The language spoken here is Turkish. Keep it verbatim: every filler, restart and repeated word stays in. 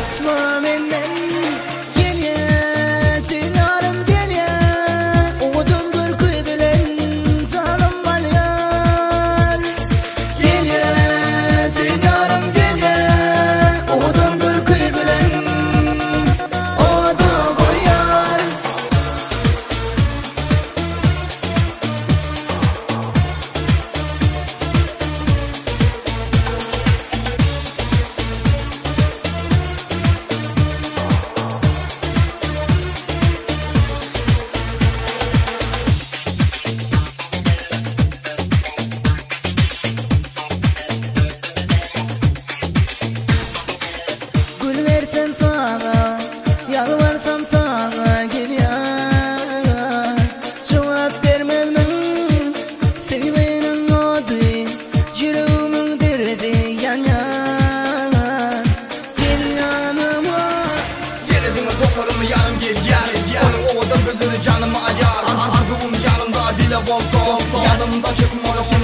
Kaçma benden gel sen yarım gel Oğudum bir kuy bilen canım var yar Gel sen yarım gel Oğudum bir kuy bilen oğudu koyar Versem sana, yalvarsam sana gel ya Cevap vermem seni benim adı Yüreğimin derdi yan yan Gel yanıma Yenidin koparımı yarım gel gel Onun ovadan böldürü canımı ayar Argıvım yanımda bile olsa Yanımda çıkma